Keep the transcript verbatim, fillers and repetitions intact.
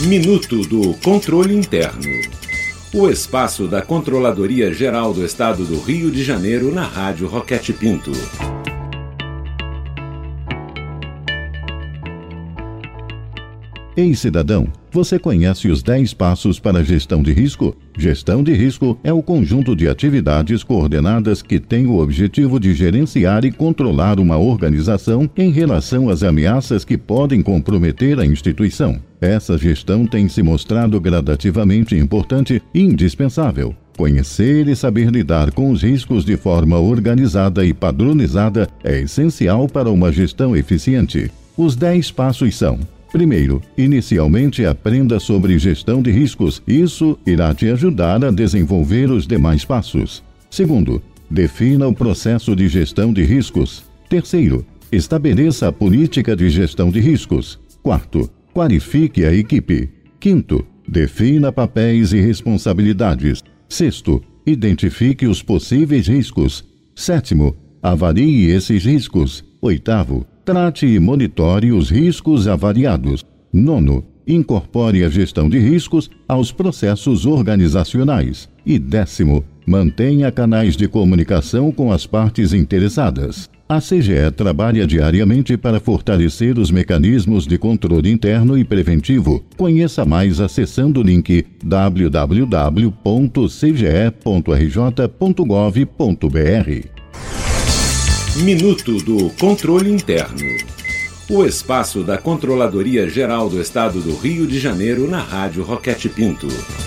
Minuto do Controle Interno. O espaço da Controladoria Geral do Estado do Rio de Janeiro na Rádio Roquete Pinto. Ei, cidadão, você conhece os dez passos para a gestão de risco? Gestão de risco é o conjunto de atividades coordenadas que tem o objetivo de gerenciar e controlar uma organização em relação às ameaças que podem comprometer a instituição. Essa gestão tem se mostrado gradativamente importante e indispensável. Conhecer e saber lidar com os riscos de forma organizada e padronizada é essencial para uma gestão eficiente. Os dez passos são: primeiro, inicialmente aprenda sobre gestão de riscos. Isso irá te ajudar a desenvolver os demais passos. Segundo, defina o processo de gestão de riscos. Terceiro, estabeleça a política de gestão de riscos. Quarto, qualifique a equipe. Quinto, defina papéis e responsabilidades. Sexto, identifique os possíveis riscos. Sétimo, avalie esses riscos. Oitavo, trate e monitore os riscos avaliados. Nono, incorpore a gestão de riscos aos processos organizacionais. E décimo, mantenha canais de comunicação com as partes interessadas. A C G E trabalha diariamente para fortalecer os mecanismos de controle interno e preventivo. Conheça mais acessando o link w w w ponto c g e ponto r j ponto gov ponto b r. Minuto do Controle Interno. O espaço da Controladoria Geral do Estado do Rio de Janeiro na Rádio Roquete Pinto.